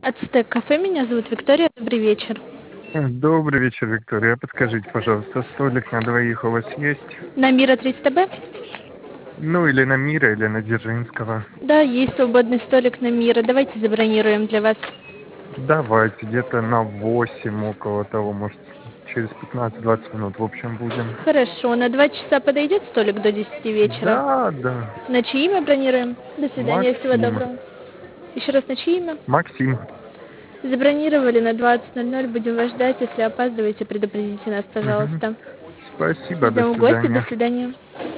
Ацтек кафе, меня зовут Виктория, добрый вечер. Добрый вечер, Виктория. Подскажите, пожалуйста, столик на двоих у вас есть? На Мира 300Б? Ну, или на Мира, или на Дзержинского. Да, есть свободный столик на Мира, давайте забронируем для вас. Давайте, где-то на 8 около того, может, через 15-20 минут, в общем, будем. Хорошо, на 2 часа подойдет столик до 10 вечера? Да, да. На чье имя бронируем? До свидания, всего Максим. доброго. Еще раз, на чье имя? Максим. Забронировали на 20:00, будем вас ждать, если опаздываете, предупредите нас, Мгм. пожалуйста. Спасибо, до Ждем в гости, до свидания. свидания.